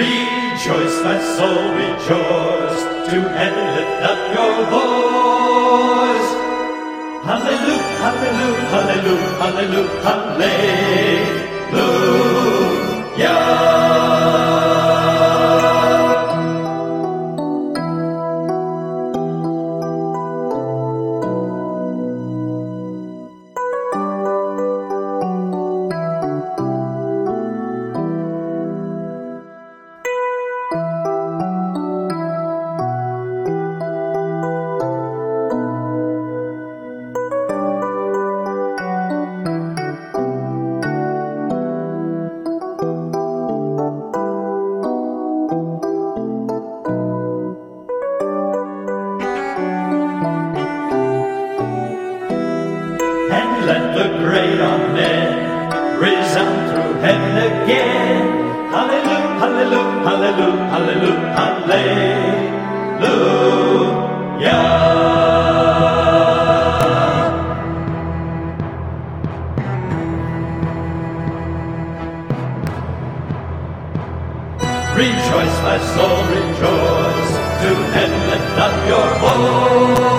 Rejoice, my soul, rejoice. To heaven lift up your voice. Hallelujah, hallelujah, hallelujah, hallelujah, hallelujah. And let the great amen resound through heaven again. Hallelujah, hallelujah, hallelujah, hallelujah, hallelujah. Rejoice, my soul, rejoice. To heaven lift up your voice.